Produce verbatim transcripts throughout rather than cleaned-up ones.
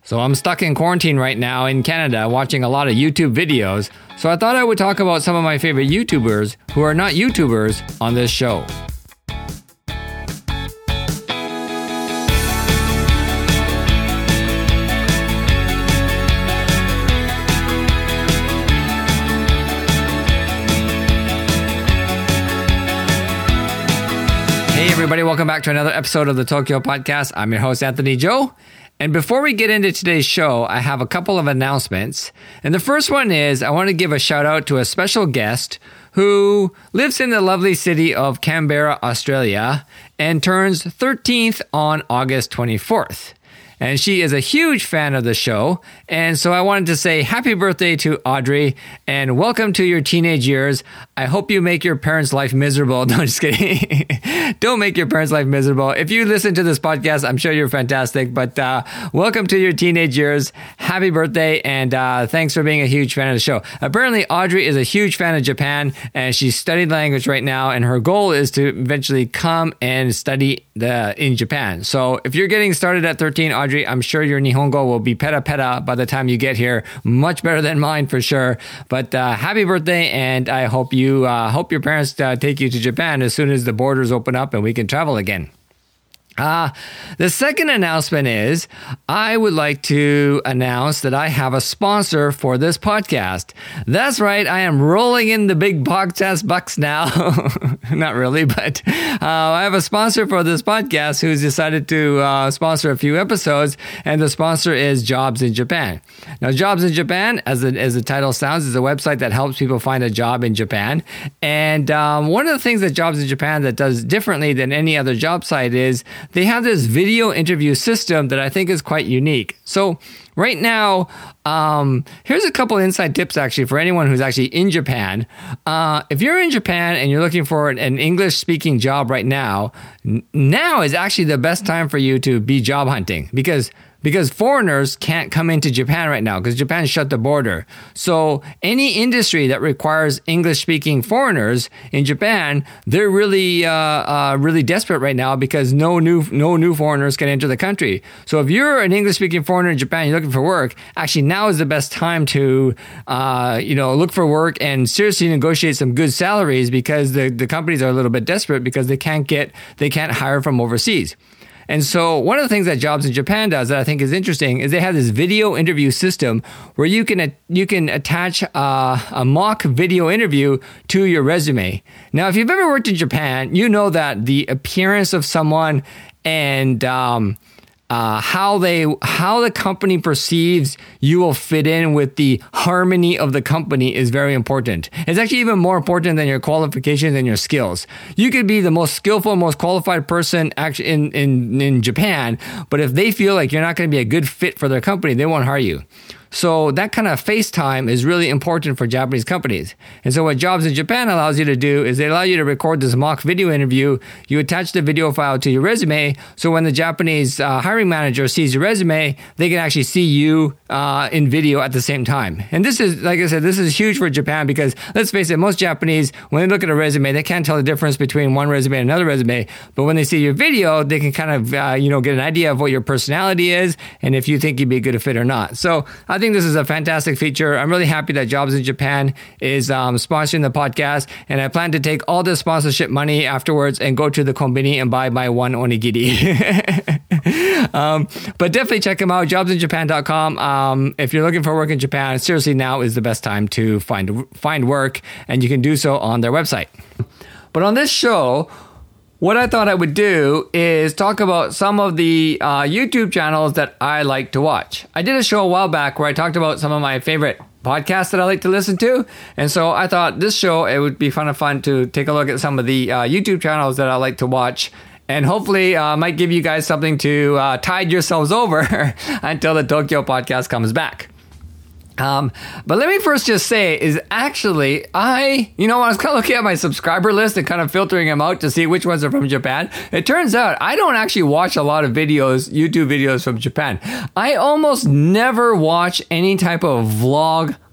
So I'm stuck in quarantine right now in Canada watching a lot of YouTube videos. So I thought I would talk about some of my favorite YouTubers who are not YouTubers on this show. Hey everybody, welcome back to another episode of the Tokyo Podcast. I'm your host, Anthony Joe. And before we get into today's show, I have a couple of announcements. And the first one is I want to give a shout out to a special guest who lives in the lovely city of Canberra, Australia, and turns thirteenth on August twenty-fourth. And she is a huge fan of the show. And so I wanted to say happy birthday to Audrey and welcome to your teenage years. I hope you make your parents' life miserable. No, just kidding. Don't make your parents' life miserable. If you listen to this podcast, I'm sure you're fantastic. But uh, welcome to your teenage years. Happy birthday. And uh, thanks for being a huge fan of the show. Apparently, Audrey is a huge fan of Japan and she's studying language right now. And her goal is to eventually come and study the in Japan. So if you're getting started at thirteen, Audrey, I'm sure your Nihongo will be peta peta by the time you get here. Much better than mine for sure. But uh, happy birthday, and I hope you uh, hope your parents uh, take you to Japan as soon as the borders open up and we can travel again. Uh, the second announcement is I would like to announce that I have a sponsor for this podcast. That's right. I am rolling in the big podcast bucks now. Not really, but uh, I have a sponsor for this podcast who's decided to uh, sponsor a few episodes, and the sponsor is Jobs in Japan. Now, Jobs in Japan, as the, as the title sounds, is a website that helps people find a job in Japan. And um, one of the things that Jobs in Japan that does differently than any other job site is they have this video interview system that I think is quite unique. So right now, um, here's a couple inside tips actually for anyone who's actually in Japan. Uh, if you're in Japan and you're looking for an, an English-speaking job right now, n- now is actually the best time for you to be job hunting because Because foreigners can't come into Japan right now because Japan shut the border. So any industry that requires English-speaking foreigners in Japan, they're really, uh, uh, really desperate right now because no new, no new foreigners can enter the country. So if you're an English-speaking foreigner in Japan, you're looking for work, actually now is the best time to, uh, you know, look for work and seriously negotiate some good salaries because the, the companies are a little bit desperate because they can't get, they can't hire from overseas. And so one of the things that Jobs in Japan does that I think is interesting is they have this video interview system where you can you can attach uh, a mock video interview to your resume. Now, if you've ever worked in Japan, you know that the appearance of someone and um, uh, how they how the company perceives you will fit in with the harmony of the company is very important. It's actually even more important than your qualifications and your skills. You could be the most skillful, most qualified person actually in, in, in Japan, but if they feel like you're not going to be a good fit for their company, they won't hire you. So that kind of face time is really important for Japanese companies. And so what Jobs in Japan allows you to do is they allow you to record this mock video interview. You attach the video file to your resume. So when the Japanese uh, hiring manager sees your resume, they can actually see you uh, in video at the same time. And this is, like I said, this is huge for Japan because let's face it, most Japanese, when they look at a resume, they can't tell the difference between one resume and another resume. But when they see your video, they can kind of, uh, you know, get an idea of what your personality is and if you think you'd be a good fit or not. So I think this is a fantastic feature. I'm really happy that Jobs in Japan is um, sponsoring the podcast, and I plan to take all the sponsorship money afterwards and go to the konbini and buy my one onigiri. um, but definitely check them out, jobs in japan dot com. Um, if you're looking for work in Japan, seriously, now is the best time to find find work, and you can do so on their website. But on this show, what I thought I would do is talk about some of the uh, YouTube channels that I like to watch. I did a show a while back where I talked about some of my favorite podcasts that I like to listen to. And so I thought this show, it would be fun of fun to take a look at some of the uh, YouTube channels that I like to watch. And hopefully uh, might give you guys something to uh, tide yourselves over until the Tokyo podcast comes back. Um, but let me first just say is actually, I, you know, I was kind of looking at my subscriber list and kind of filtering them out to see which ones are from Japan. It turns out I don't actually watch a lot of videos, YouTube videos from Japan. I almost never watch any type of vlog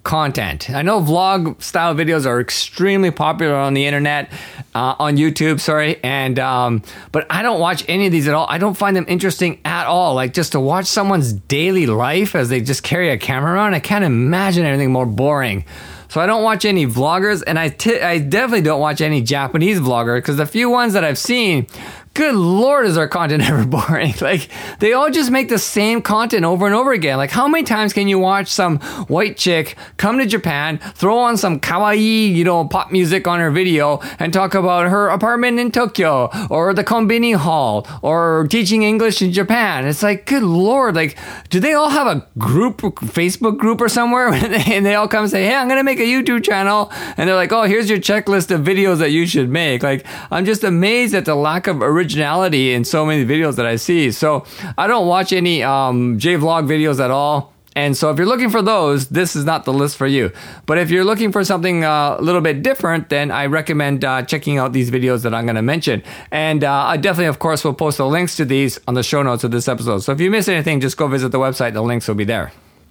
content. I know vlog style videos are extremely popular on the internet, uh, on YouTube, sorry, and um, but I don't watch any of these at all. I don't find them interesting at all. Like just to watch someone's daily life as they just carry a camera around, I can't imagine anything more boring. So I don't watch any vloggers, and I, t- I definitely don't watch any Japanese vlogger, because the few ones that I've seen, good Lord, is their content ever boring. Like, they all just make the same content over and over again. Like, how many times can you watch some white chick come to Japan, throw on some kawaii, you know, pop music on her video, and talk about her apartment in Tokyo, or the konbini hall, or teaching English in Japan? It's like, good Lord, like, do they all have a group, Facebook group or somewhere? And they all come and say, hey, I'm going to make a YouTube channel. And they're like, oh, here's your checklist of videos that you should make. Like, I'm just amazed at the lack of originality originality in so many videos that I see. So I don't watch any um, J-Vlog videos at all. And so if you're looking for those, this is not the list for you. But if you're looking for something uh, a little bit different, then I recommend uh, checking out these videos that I'm going to mention. And uh, I definitely, of course, will post the links to these on the show notes of this episode. So if you miss anything, just go visit the website. The links will be there.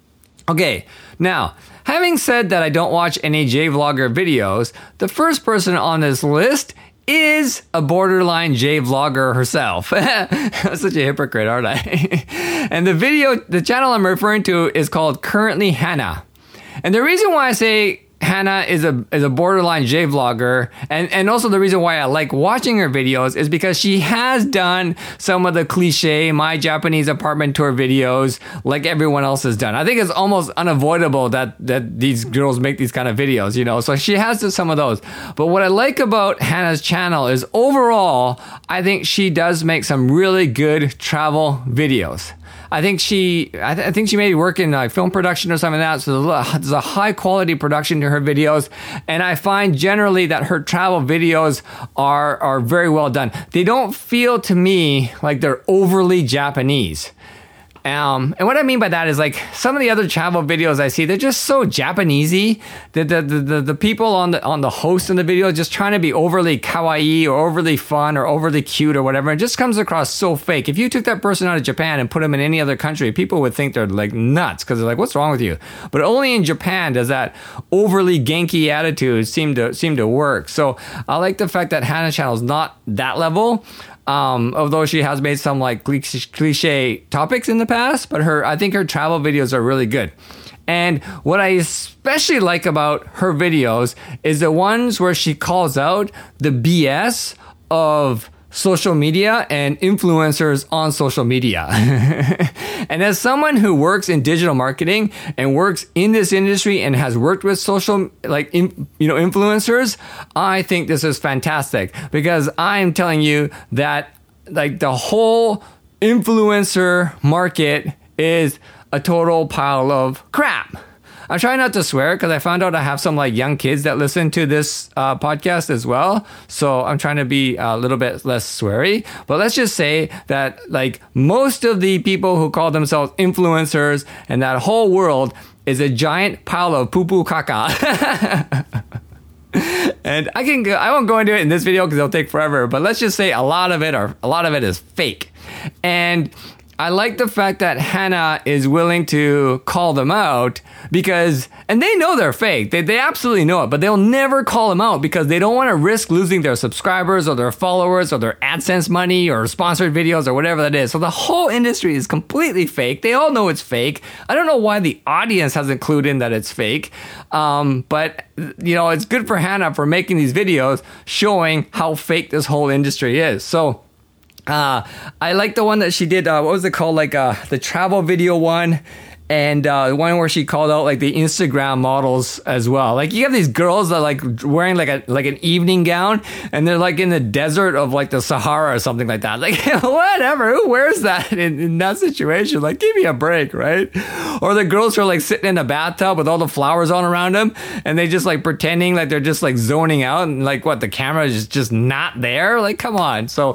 Okay, now, having said that I don't watch any J-Vlogger videos, the first person on this list is a borderline J-Vlogger herself. I'm such a hypocrite, aren't I? And the video, the channel I'm referring to is called Currently Hannah. And the reason why I say Hannah is a is a borderline J-Vlogger, and, and also the reason why I like watching her videos is because she has done some of the cliche My Japanese Apartment Tour videos like everyone else has done. I think it's almost unavoidable that, that these girls make these kind of videos, you know, so she has done some of those. But what I like about Hannah's channel is overall, I think she does make some really good travel videos. I think she, I, th- I think she may work in like film production or something like that. So there's a high quality production to her videos, and I find generally that her travel videos are are very well done. They don't feel to me like they're overly Japanese. Um, and what I mean by that is like some of the other travel videos I see, they're just so Japanesey. The the, the the the people on the on the host in the video just trying to be overly kawaii or overly fun or overly cute or whatever. It just comes across so fake. If you took that person out of Japan and put them in any other country, people would think they're like nuts because they're like, what's wrong with you? But only in Japan does that overly genki attitude seem to seem to work. So I like the fact that Hannah's channel is not that level. Um, although she has made some like cliche topics in the past, but her, I think her travel videos are really good. And what I especially like about her videos is the ones where she calls out the B S of social media and influencers on social media. And as someone who works in digital marketing and works in this industry and has worked with social, like, in, you know, influencers, I think this is fantastic because I'm telling you that like the whole influencer market is a total pile of crap. I'm trying not to swear because I found out I have some like young kids that listen to this uh, podcast as well. So I'm trying to be a little bit less sweary. But let's just say that like most of the people who call themselves influencers and that whole world is a giant pile of poo-poo caca. And I can go, I won't go into it in this video because it'll take forever. But let's just say a lot of it are a lot of it is fake. And I like the fact that Hannah is willing to call them out because, and they know they're fake. They, they absolutely know it, but they'll never call them out because they don't want to risk losing their subscribers or their followers or their AdSense money or sponsored videos or whatever that is. So the whole industry is completely fake. They all know it's fake. I don't know why the audience hasn't clued in that it's fake. Um, but, you know, it's good for Hannah for making these videos showing how fake this whole industry is. So, Uh, I like the one that she did, uh, what was it called, like uh, the travel video one, and uh, the one where she called out like the Instagram models as well. Like you have these girls that are like wearing like a like an evening gown, and they're like in the desert of like the Sahara or something like that. Like whatever, who wears that in, in that situation? Like give me a break, right? Or the girls who are like sitting in a bathtub with all the flowers on around them, and they just like pretending like they're just like zoning out, and like what the camera is just not there. Like come on, so.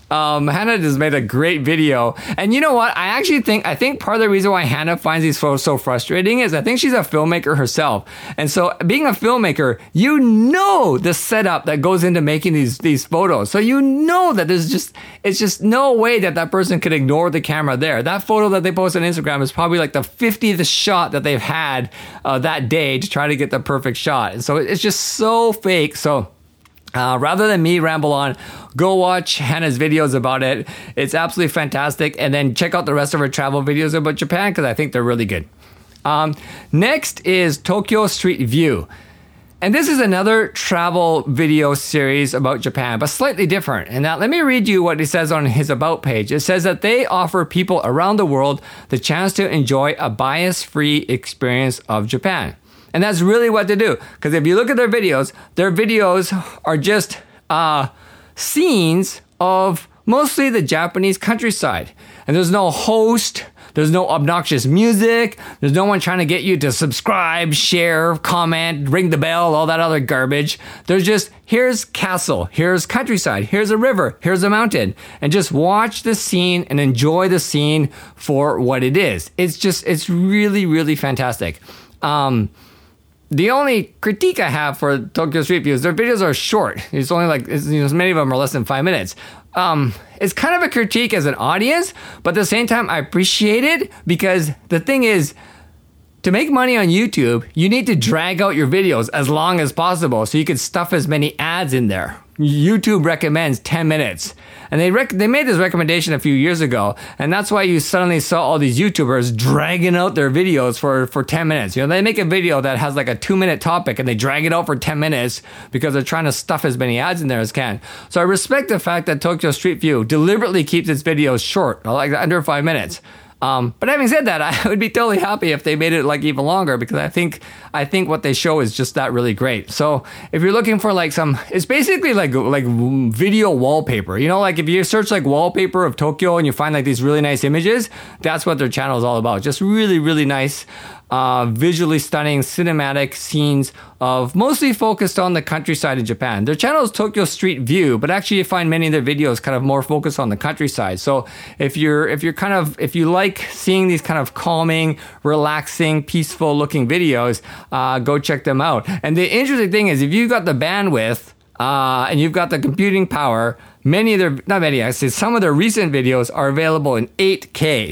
Um, Hannah just made a great video. And you know what? I actually think, I think part of the reason why Hannah finds these photos so frustrating is I think she's a filmmaker herself. And so being a filmmaker, you know the setup that goes into making these, these photos. So you know that there's just, it's just no way that that person could ignore the camera there. That photo that they post on Instagram is probably like the fiftieth shot that they've had uh, that day to try to get the perfect shot. And so it's just so fake. So Uh, rather than me ramble on, go watch Hannah's videos about it. It's absolutely fantastic. And then check out the rest of her travel videos about Japan because I think they're really good. Um, next is Tokyo Street View. And this is another travel video series about Japan, but slightly different. And now let me read you what it says on his About page. It says that they offer people around the world the chance to enjoy a bias-free experience of Japan. And that's really what they do. Because if you look at their videos, their videos are just uh, scenes of mostly the Japanese countryside. And there's no host, there's no obnoxious music, there's no one trying to get you to subscribe, share, comment, ring the bell, all that other garbage. There's just, here's castle, here's countryside, here's a river, here's a mountain. And just watch the scene and enjoy the scene for what it is. It's just, it's really, really fantastic. Um... The only critique I have for Tokyo Street View is their videos are short. It's only like, it's, you know, many of them are less than five minutes. Um, it's kind of a critique as an audience, but at the same time, I appreciate it because the thing is, to make money on YouTube, you need to drag out your videos as long as possible so you can stuff as many ads in there. YouTube recommends ten minutes. And they rec- they made this recommendation a few years ago, and that's why you suddenly saw all these YouTubers dragging out their videos for, for ten minutes. You know, they make a video that has like a two-minute topic, and they drag it out for ten minutes because they're trying to stuff as many ads in there as can. So I respect the fact that Tokyo Street View deliberately keeps its videos short, like under five minutes. Um, but having said that, I would be totally happy if they made it like even longer because I think I think what they show is just that really great. So if you're looking for like some, it's basically like like video wallpaper. You know, like if you search like wallpaper of Tokyo and you find like these really nice images, that's what their channel is all about. Just really, really nice, uh, visually stunning cinematic scenes of mostly focused on the countryside of Japan. Their channel is Tokyo Street View, but actually you find many of their videos kind of more focused on the countryside. So if you're if you're kind of if you like seeing these kind of calming, relaxing, peaceful looking videos, uh, go check them out. And the interesting thing is if you've got the bandwidth uh, and you've got the computing power, many of their not many, I say some of their recent videos are available in eight K.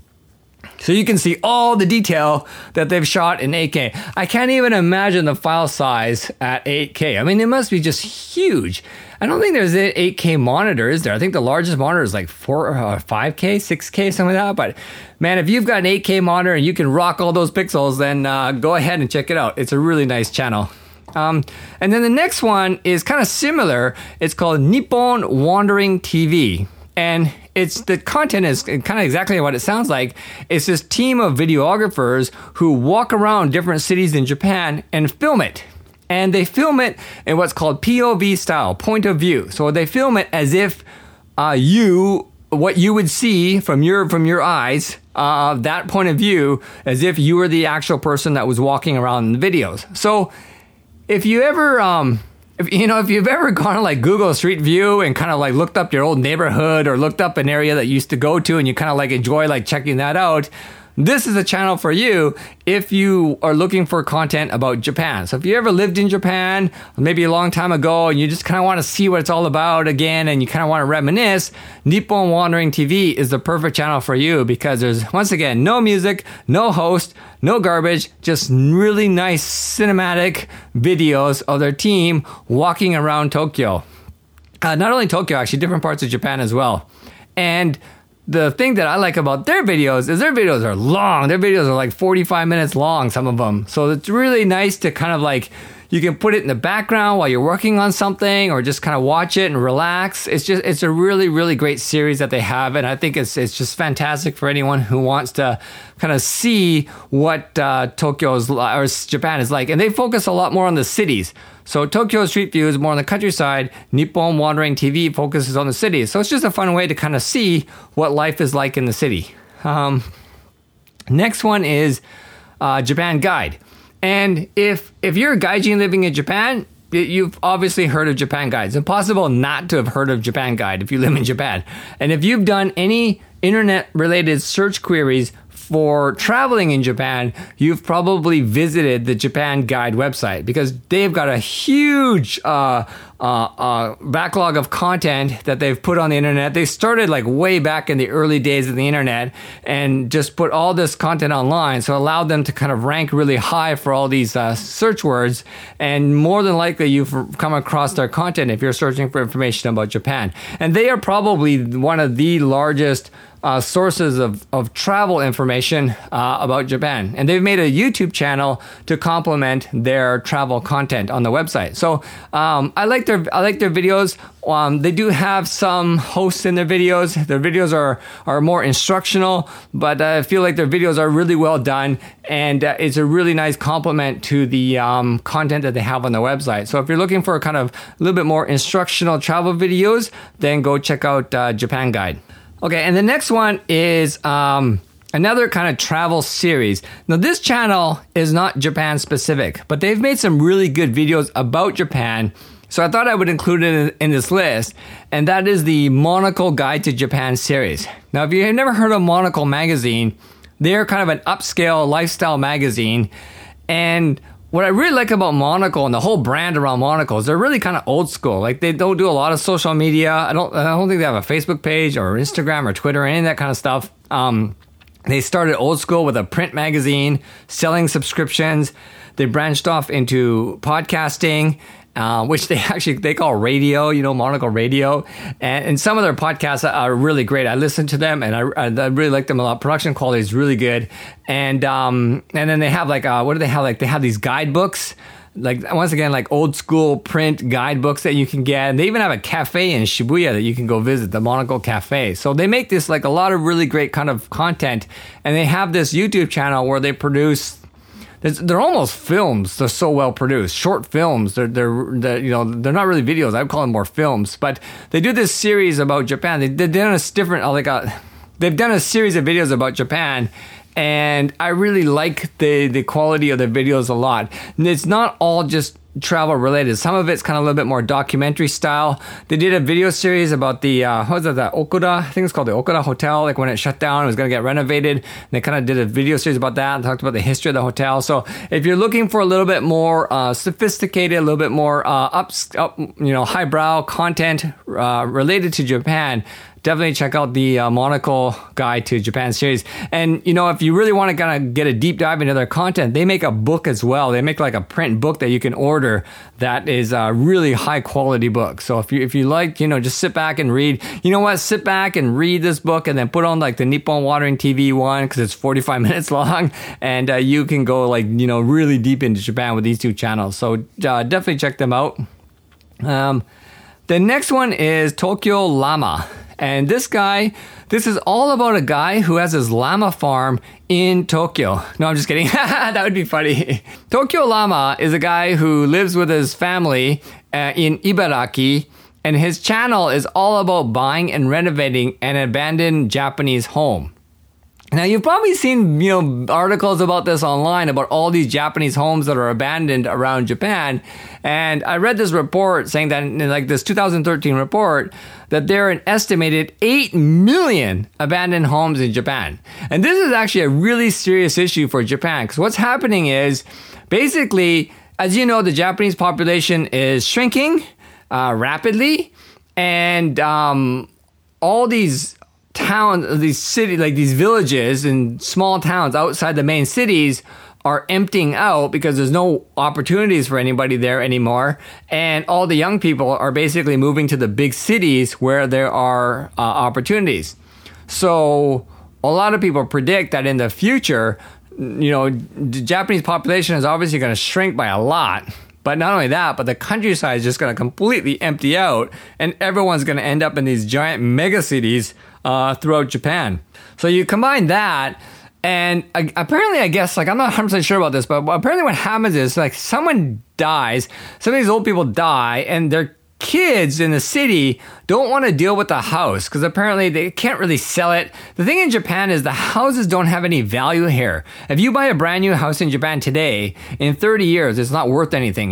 So you can see all the detail that they've shot in eight K. I can't even imagine the file size at eight K. I mean, it must be just huge. I don't think there's an eight K monitor, is there? I think the largest monitor is like four, uh, five K, six K, something like that. But man, if you've got an eight K monitor and you can rock all those pixels, then uh, go ahead and check it out. It's a really nice channel. Um, and then the next one is kind of similar. It's called Nippon Wandering T V. And it's the content is kind of exactly what it sounds like. It's this team of videographers who walk around different cities in Japan and film it. And they film it in what's called P O V style, point of view. So they film it as if uh, you, what you would see from your from your eyes, uh, that point of view, as if you were the actual person that was walking around in the videos. So if you ever... Um, If, you know, if you've ever gone to like Google Street View and kind of like looked up your old neighborhood or looked up an area that you used to go to and you kind of like enjoy like checking that out, this is a channel for you if you are looking for content about Japan. So if you ever lived in Japan, maybe a long time ago, and you just kind of want to see what it's all about again, and you kind of want to reminisce, Nippon Wandering T V is the perfect channel for you because there's, once again, no music, no host, no garbage, just really nice cinematic videos of their team walking around Tokyo. Uh, not only Tokyo, actually, different parts of Japan as well. And the thing that I like about their videos is their videos are long. Their videos are like forty-five minutes long, some of them. So it's really nice to kind of like, you can put it in the background while you're working on something or just kind of watch it and relax. It's just, it's a really, really great series that they have. And I think it's it's just fantastic for anyone who wants to kind of see what uh, Tokyo's or Japan is like. And they focus a lot more on the cities. So Tokyo Street View is more on the countryside. Nippon Wandering T V focuses on the cities. So it's just a fun way to kind of see what life is like in the city. Um, next one is uh, Japan Guide. And if if you're a gaijin living in Japan, you've obviously heard of Japan Guide. It's impossible not to have heard of Japan Guide if you live in Japan. And if you've done any internet-related search queries for traveling in Japan, you've probably visited the Japan Guide website because they've got a huge uh, uh, uh, backlog of content that they've put on the internet. They started like way back in the early days of the internet and just put all this content online. So it allowed them to kind of rank really high for all these uh, search words. And more than likely, you've come across their content if you're searching for information about Japan. And they are probably one of the largest Uh, sources of, of travel information uh, about Japan. And they've made a YouTube channel to complement their travel content on the website. So um, I like their I like their videos. Um, they do have some hosts in their videos. Their videos are, are more instructional, but I feel like their videos are really well done. And uh, it's a really nice complement to the um, content that they have on the website. So if you're looking for kind of a little bit more instructional travel videos, then go check out uh, Japan Guide. Okay, and the next one is um, another kind of travel series. Now, this channel is not Japan specific, but they've made some really good videos about Japan. So I thought I would include it in, in this list, and that is the Monocle Guide to Japan series. Now, if you have never heard of Monocle magazine, they're kind of an upscale lifestyle magazine, and what I really like about Monocle and the whole brand around Monocle is they're really kind of old school. Like they don't do a lot of social media. I don't. I don't think they have a Facebook page or Instagram or Twitter or any of that kind of stuff. Um, they started old school with a print magazine, selling subscriptions. They branched off into podcasting, uh, which they actually they call radio. You know, Monocle Radio, and, and some of their podcasts are really great. I listen to them, and I, I really like them a lot. Production quality is really good, and um, and then they have like uh, what do they have? Like they have these guidebooks. Like once again, like old school print guidebooks that you can get. And they even have a cafe in Shibuya that you can go visit, the Monocle Cafe. So they make this like a lot of really great kind of content. And they have this YouTube channel where they produce, they're almost films. They're so well produced, short films. They're, they're, they're, you know, they're not really videos. I would call them more films, but they do this series about Japan. They, they've done a different, like a, they've done a series of videos about Japan. And I really like the, the quality of the videos a lot. And it's not all just travel related. Some of it's kind of a little bit more documentary style. They did a video series about the, uh, what was it, the Okuda? I think it's called the Okuda Hotel. Like when it shut down, it was going to get renovated. And they kind of did a video series about that and talked about the history of the hotel. So if you're looking for a little bit more uh, sophisticated, a little bit more uh, up, up, you know, highbrow content uh, related to Japan, definitely check out the uh, Monocle Guide to Japan series. And, you know, if you really want to kind of get a deep dive into their content, they make a book as well. They make like a print book that you can order that is a really high quality book. So if you, if you like, you know, just sit back and read. You know what? Sit back and read this book and then put on like the Nippon Watering T V one because it's forty-five minutes long. And uh, you can go like, you know, really deep into Japan with these two channels. So uh, definitely check them out. Um, the next one is Tokyo Llama. And this guy, this is all about a guy who has his llama farm in Tokyo. No, I'm just kidding. That would be funny. Tokyo Llama is a guy who lives with his family uh, in Ibaraki. And his channel is all about buying and renovating an abandoned Japanese home. Now, you've probably seen, you know, articles about this online about all these Japanese homes that are abandoned around Japan. And I read this report saying that in like this two thousand thirteen report that there are an estimated eight million abandoned homes in Japan. And this is actually a really serious issue for Japan because what's happening is basically, as you know, the Japanese population is shrinking uh, rapidly. And um, all these towns, these cities, like these villages and small towns outside the main cities are emptying out because there's no opportunities for anybody there anymore. And all the young people are basically moving to the big cities where there are uh, opportunities. So a lot of people predict that in the future, you know, the Japanese population is obviously going to shrink by a lot. But not only that, but the countryside is just going to completely empty out and everyone's going to end up in these giant mega cities uh, throughout Japan. So you combine that and uh, apparently, I guess, like, I'm not one hundred percent sure about this, but apparently what happens is like someone dies, some of these old people die and their kids in the city don't want to deal with the house because apparently they can't really sell it. The thing in Japan is the houses don't have any value here. If you buy a brand new house in Japan today, in thirty years, it's not worth anything. It just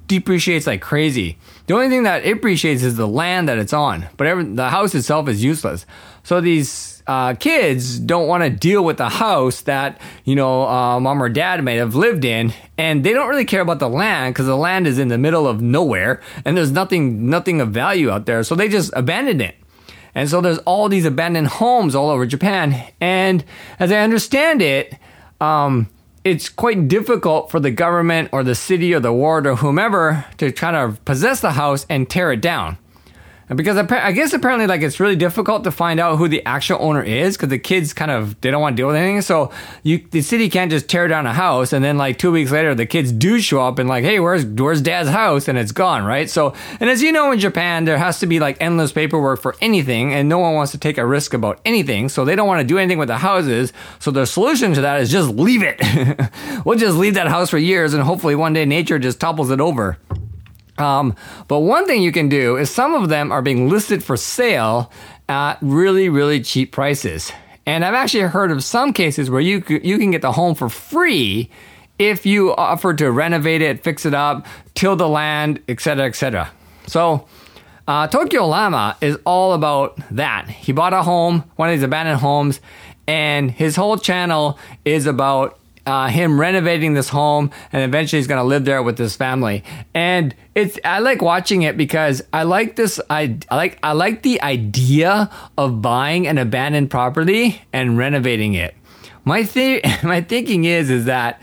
depreciates like crazy. The only thing that it appreciates is the land that it's on, but every, the house itself is useless. So these uh, kids don't want to deal with the house that, you know, uh, mom or dad may have lived in, and they don't really care about the land because the land is in the middle of nowhere and there's nothing, nothing of value out there. So they just abandoned it. And so there's all these abandoned homes all over Japan. And as I understand it, um, it's quite difficult for the government or the city or the ward or whomever to kind of possess the house and tear it down. And because I guess apparently like it's really difficult to find out who the actual owner is because the kids kind of, they don't want to deal with anything. So you, the city can't just tear down a house and then like two weeks later the kids do show up and like, hey, where's where's dad's house? And it's gone, right? So, and as you know, in Japan, there has to be like endless paperwork for anything and no one wants to take a risk about anything. So they don't want to do anything with the houses. So the solution to that is just leave it. We'll just leave that house for years and hopefully one day nature just topples it over. Um, but one thing you can do is some of them are being listed for sale at really, really cheap prices. And I've actually heard of some cases where you you can get the home for free if you offer to renovate it, fix it up, till the land, et cetera, et cetera. So uh, Tokyo Llama is all about that. He bought a home, one of these abandoned homes, and his whole channel is about Uh, him renovating this home, and eventually he's going to live there with his family. And it's I like watching it because I like this I, I like I like the idea of buying an abandoned property and renovating it. My th- my thinking is is that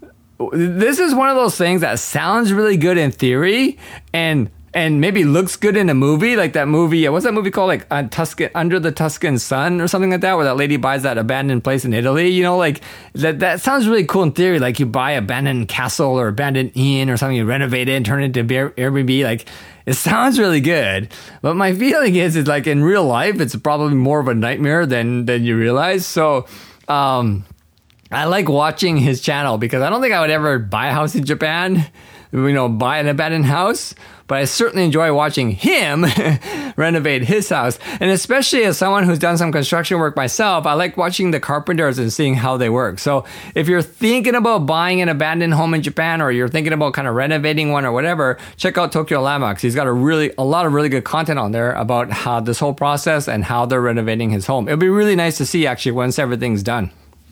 this is one of those things that sounds really good in theory and and maybe looks good in a movie, like that movie, what's that movie called? Like uh, Tuscan, Under the Tuscan Sun or something like that, where that lady buys that abandoned place in Italy. You know, like that, that sounds really cool in theory. Like you buy abandoned castle or abandoned inn or something, you renovate it and turn it into Airbnb. Like it sounds really good. But my feeling is, is like in real life, it's probably more of a nightmare than, than you realize. So, um, I like watching his channel because I don't think I would ever buy a house in Japan, you know, buy an abandoned house, but I certainly enjoy watching him renovate his house. And especially as someone who's done some construction work myself, I like watching the carpenters and seeing how they work. So if you're thinking about buying an abandoned home in Japan, or you're thinking about kind of renovating one or whatever, check out Tokyo Llama because he's got a really, a lot of really good content on there about how this whole process and how they're renovating his home. It'll be really nice to see actually once everything's done.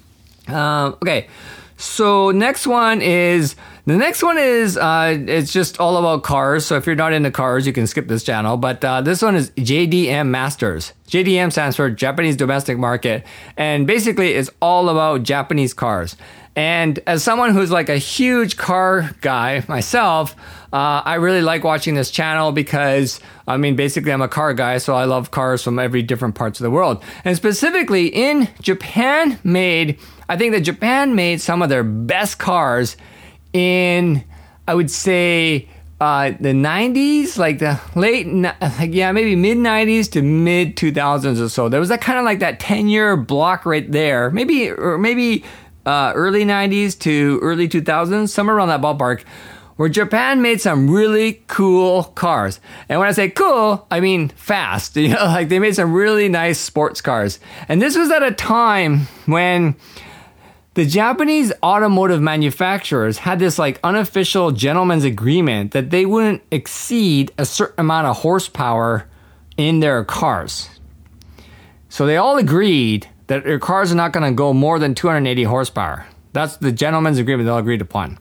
Um, okay, so next one is, the next one is, uh, it's just all about cars. So if you're not into cars, you can skip this channel. But uh, this one is J D M Masters. J D M stands for Japanese Domestic Market. And basically it's all about Japanese cars. And as someone who's like a huge car guy myself, uh, I really like watching this channel because, I mean, basically I'm a car guy, so I love cars from every different parts of the world. And specifically in Japan made, I think that Japan made some of their best cars in, I would say, uh, the nineties, like the late, like, yeah, maybe mid nineties to mid two thousands or so. There was that kind of like that ten year block right there. Maybe, or maybe, Uh, early nineties to early two thousands, somewhere around that ballpark, where Japan made some really cool cars. And when I say cool, I mean fast. You know, like they made some really nice sports cars. And this was at a time when the Japanese automotive manufacturers had this like unofficial gentleman's agreement that they wouldn't exceed a certain amount of horsepower in their cars. So they all agreed that their cars are not going to go more than two hundred eighty horsepower. That's the gentleman's agreement they all agreed upon.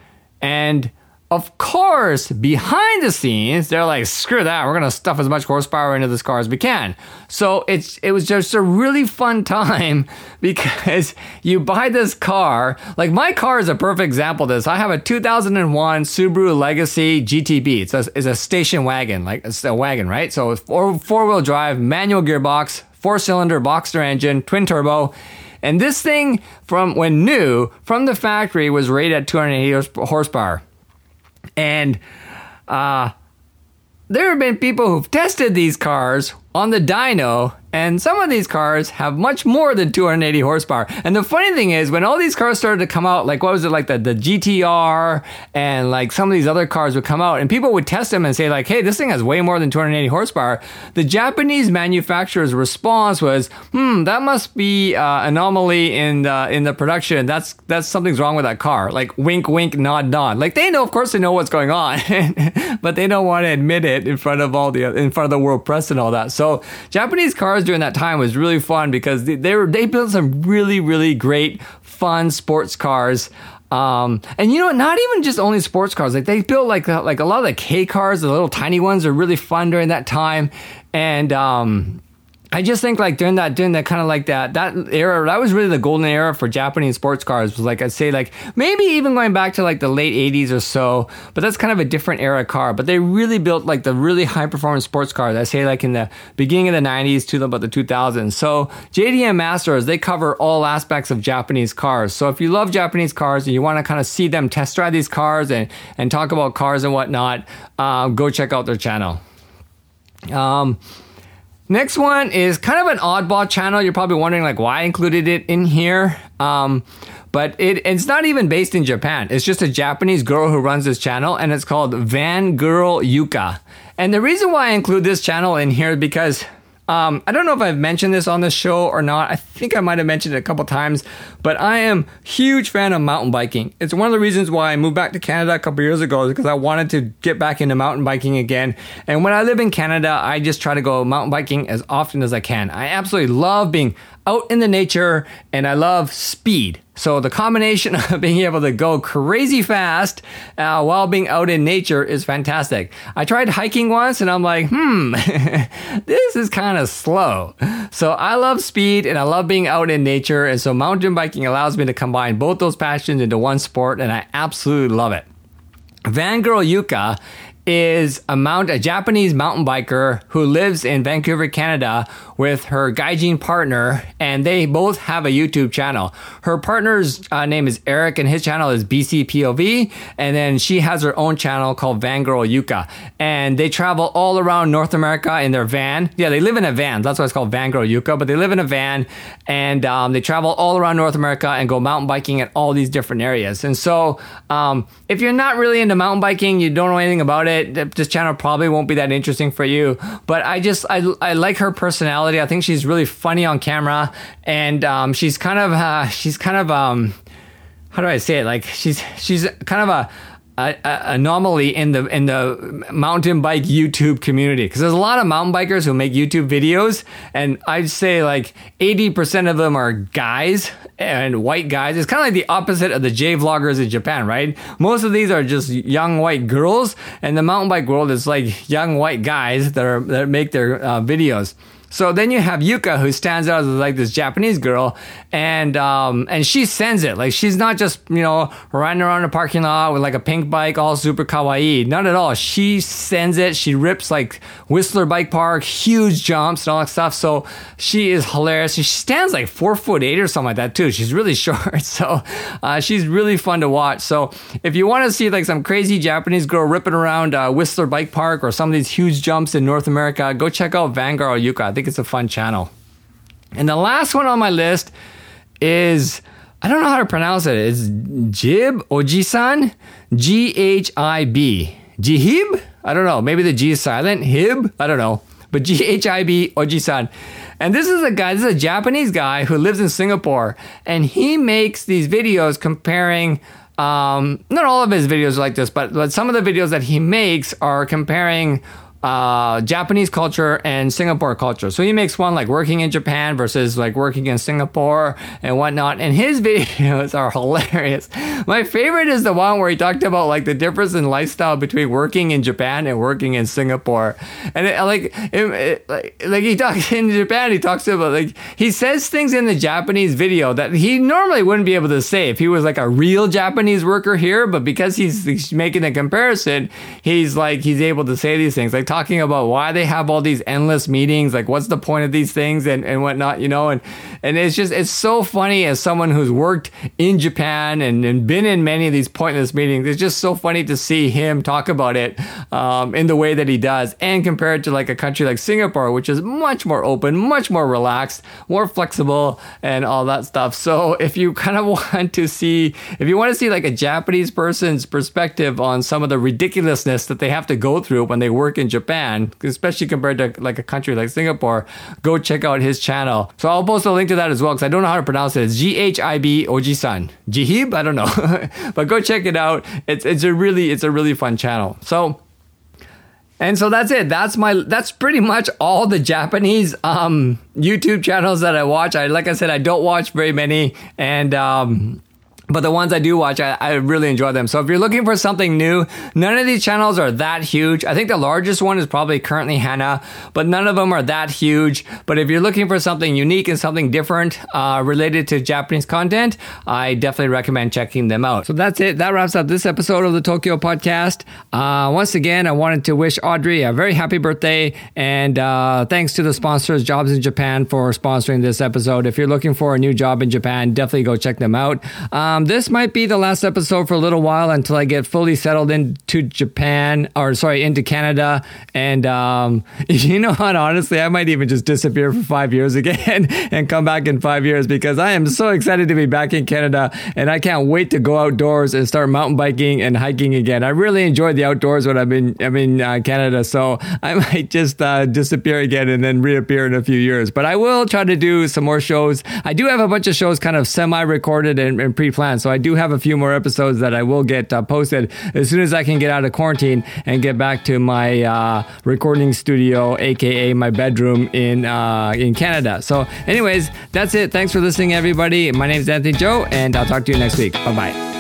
And of course, behind the scenes, they're like, screw that, we're going to stuff as much horsepower into this car as we can. So it's it was just a really fun time because you buy this car, like my car is a perfect example of this. I have a two thousand one Subaru Legacy G T B. It's a, it's a station wagon, like it's a wagon, right? So it's four, four-wheel drive, manual gearbox, four-cylinder Boxster engine, twin turbo. And this thing, from when new, from the factory, was rated at two hundred eighty horsepower. And uh, there have been people who've tested these cars on the dyno, and some of these cars have much more than two hundred eighty horsepower. And the funny thing is, when all these cars started to come out, like what was it, like the, the G T R and like some of these other cars would come out, and people would test them and say like, hey, this thing has way more than two hundred eighty horsepower. The Japanese manufacturer's response was, hmm, that must be uh, anomaly in the, in the production. That's, that's something's wrong with that car. Like wink, wink, nod, nod. Like they know, of course they know what's going on, but they don't want to admit it in front of all the, in front of the world press and all that. So Japanese cars during that time was really fun because they, they were they built some really really great fun sports cars. Um, and you know what? Not even just only sports cars. Like they built like like a lot of the K cars, the little tiny ones, are really fun during that time. And um, I just think like during that, during that kind of like that, that era, that was really the golden era for Japanese sports cars. Was like, I'd say like maybe even going back to like the late eighties or so, but that's kind of a different era car. But they really built like the really high performance sports cars. I say like in the beginning of the nineties to about the two thousands. So J D M Masters, they cover all aspects of Japanese cars. So if you love Japanese cars and you want to kind of see them test drive these cars and, and talk about cars and whatnot, uh, go check out their channel. Um, Next one is kind of an oddball channel. You're probably wondering like why I included it in here. Um, but it, it's not even based in Japan. It's just a Japanese girl who runs this channel, and it's called Van Girl Yuka. And the reason why I include this channel in here is because Um, I don't know if I've mentioned this on the show or not. I think I might have mentioned it a couple times, but I am a huge fan of mountain biking. It's one of the reasons why I moved back to Canada a couple years ago, is because I wanted to get back into mountain biking again. And when I live in Canada, I just try to go mountain biking as often as I can. I absolutely love being out in the nature, and I love speed. So the combination of being able to go crazy fast uh, while being out in nature is fantastic. I tried hiking once and I'm like, hmm, this is kind of slow. So I love speed and I love being out in nature. And so mountain biking allows me to combine both those passions into one sport, and I absolutely love it. Van Girl Yuka is a mount a Japanese mountain biker who lives in Vancouver, Canada, with her gaijin partner, and they both have a YouTube channel. Her partner's uh, name is Eric, and his channel is B C P O V, and then she has her own channel called Van Girl Yuka, and they travel all around North America in their van. Yeah, they live in a van. That's why it's called Van Girl Yuka, but they live in a van, and um, they travel all around North America and go mountain biking at all these different areas. And so um, if you're not really into mountain biking, you don't know anything about it, this channel probably won't be that interesting for you. But I just I, I like her personality. I think she's really funny on camera, and um, she's kind of uh, she's kind of um, how do I say it? Like she's she's kind of a A, a anomaly in the in the mountain bike YouTube community, because there's a lot of mountain bikers who make YouTube videos, and I'd say like eighty percent of them are guys and white guys. It's kind of like the opposite of the J vloggers in Japan, right? Most of these are just young white girls, and the mountain bike world is like young white guys that are that make their uh, videos. So then you have Yuka, who stands out as like this Japanese girl, and um, and she sends it. Like she's not just, you know, riding around the parking lot with like a pink bike, all super kawaii. Not at all. She sends it. She rips like Whistler Bike Park, huge jumps and all that stuff. So she is hilarious. She stands like four foot eight or something like that too. She's really short. So uh, she's really fun to watch. So if you want to see like some crazy Japanese girl ripping around uh, Whistler Bike Park or some of these huge jumps in North America, go check out Van Girl Yuka. I think it's a fun channel. And the last one on my list is, I don't know how to pronounce it. It's Jib Ojisan, G H I B. Jihib? I don't know. Maybe the G is silent. Hib? I don't know. But G H I B Ojisan. And this is a guy, this is a Japanese guy who lives in Singapore. And he makes these videos comparing, um, not all of his videos are like this, but, but some of the videos that he makes are comparing Uh, Japanese culture and Singapore culture. So he makes one like working in Japan versus like working in Singapore and whatnot. And his videos are hilarious. My favorite is the one where he talked about like the difference in lifestyle between working in Japan and working in Singapore. And it, like, it, it, like, like he talks in Japan, he talks about like, he says things in the Japanese video that he normally wouldn't be able to say if he was like a real Japanese worker here. But because he's, he's making a comparison, he's like, he's able to say these things. Like, talking about why they have all these endless meetings, like what's the point of these things and, and whatnot, you know, and, and it's just, it's so funny as someone who's worked in Japan and, and been in many of these pointless meetings. It's just so funny to see him talk about it um, in the way that he does, and compared to like a country like Singapore, which is much more open, much more relaxed, more flexible and all that stuff. So if you kind of want to see, if you want to see like a Japanese person's perspective on some of the ridiculousness that they have to go through when they work in Japan, especially compared to like a country like Singapore, go check out his channel. So I'll post a link to that as well, because I don't know how to pronounce it. It's G H I B Oji-san. Jihib? I don't know. But go check it out. It's it's a really it's a really fun channel. So And so that's it. That's my, that's pretty much all the Japanese um, YouTube channels that I watch. I, like I said, I don't watch very many, and, um, but the ones I do watch, I, I really enjoy them. So if you're looking for something new, none of these channels are that huge. I think the largest one is probably Currently Hannah, but none of them are that huge. But if you're looking for something unique and something different uh, related to Japanese content, I definitely recommend checking them out. So that's it. That wraps up this episode of the Tokyo Podcast. Uh, once again, I wanted to wish Audrey a very happy birthday, and uh, thanks to the sponsors, Jobs in Japan, for sponsoring this episode. If you're looking for a new job in Japan, definitely go check them out. Um, this might be the last episode for a little while until I get fully settled into Japan, or sorry, into Canada. And um, you know what, honestly, I might even just disappear for five years again and come back in five years because I am so excited to be back in Canada, and I can't wait to go outdoors and start mountain biking and hiking again. I really enjoyed the outdoors when I'm in, I'm in uh, Canada, so I might just uh, disappear again and then reappear in a few years. But I will try to do some more shows. I do have a bunch of shows kind of semi-recorded and, and pre-planned. So I do have a few more episodes that I will get uh, posted as soon as I can get out of quarantine and get back to my uh, recording studio, aka my bedroom in uh, in Canada. So anyways, that's it. Thanks for listening, everybody. My name is Anthony Joe, and I'll talk to you next week. Bye-bye.